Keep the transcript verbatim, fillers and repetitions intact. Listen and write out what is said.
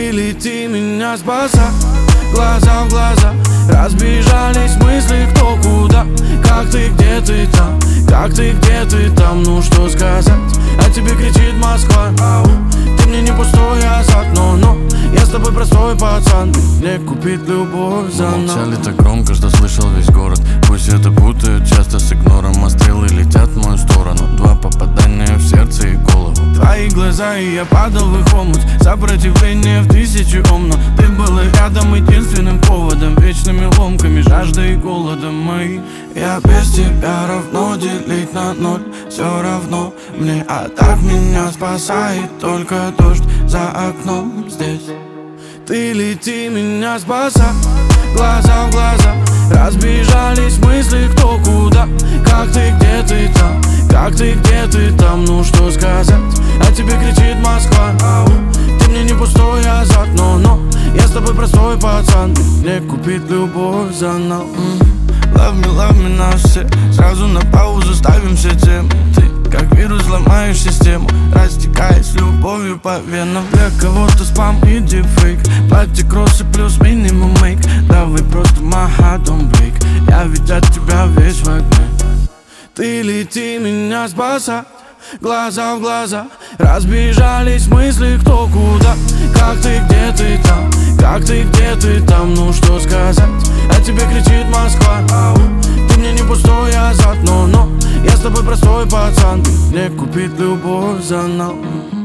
Ты лети, меня спасай, глаза в глаза. Разбежались мысли кто куда. Как ты, где ты там, как ты, где ты там. Ну что сказать, а тебе кричит Москва. Ау. Ты мне не пустой азарт, но, но я с тобой простой пацан. Ты мне купить любовь за нас. Молчали так громко, что слышал весь город. Пусть это путают часто с игнором, а стрелы летят в мою сторону. Два попадания в сердце и голову. Твои глаза, и я падал в их омут. Сопротивление в тысячу ом. Но ты была рядом единственным поводом. Вечными ломками, жаждой и голодом мои. Я без тебя равно делить на ноль. Все равно мне, а так меня спасает только дождь за окном здесь. Ты лети, меня спасай, глаза в глаза. Разбежались мысли кто куда. Как ты, где ты там, как ты, где ты там. Ну что сказать, а тебе кричит Москва. Ау. Ты мне не пустой азарт, но, но я с тобой простой пацан. Ты мне купить любовь за нас. Love me, love me на все. Сразу на паузу ставим все темы. Ты как вирус ломаешь систему, растекаясь любовью по венам. Для кого-то спам и дипфейк. Платье, кроссы плюс минимум мейк. Давай просто my heart don't break. Я ведь от тебя весь в огне. Ты лети, меня спасай, глаза в глаза. Разбежались мысли кто куда. Как ты, где ты там, как ты, где ты там. Ну что сказать, а тебе кричит Москва. Ау. Ты мне не пустой азарт, но, но я с тобой простой пацан. Ты мне купить любовь за нас.